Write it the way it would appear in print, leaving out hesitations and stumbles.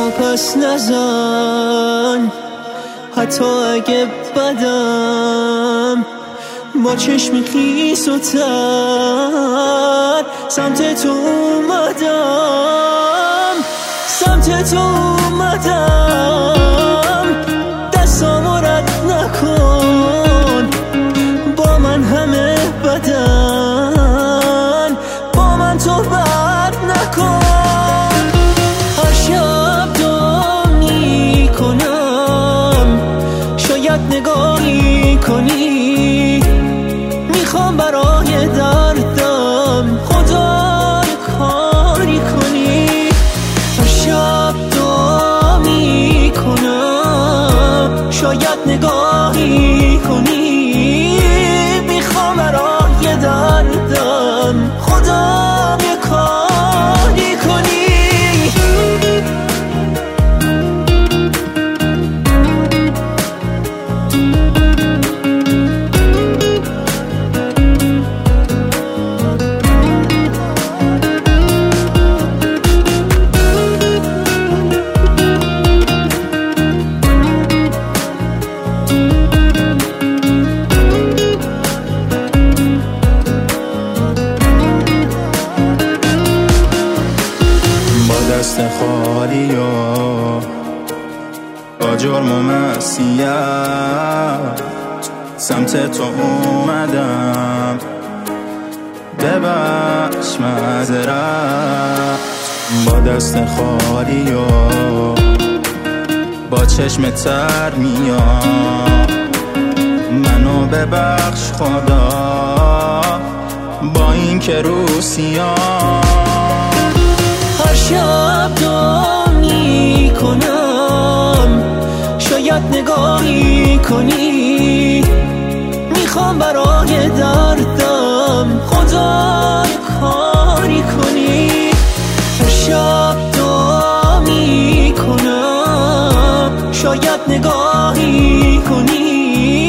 پس نزن، حتی اگه بدم با چشم خیس و تر سمت تو اومدم، سمت تو اومدم. دستامو رد نکن، با من همه بدن، با من تو بد نکن. هر شب دعا میکنم شاید نگاهی کنی، میخوام برای دردم خدا کاری کنی. هر شب دعا میکنم شاید نگاهی کنی، میخوام برای دردم خدا کاری کنی. دست خالی و با جرم و معصیت سمت تو اومدم، ببخش معذرت. با دست خالی و با چشم تر میام، منو ببخش خدا با این که روسیام. هر شب دعا میکنم شاید نگاهی کنی، میخوام برای دردم خدا کاری کنی. هر شب دعا میکنم شاید نگاهی کنی،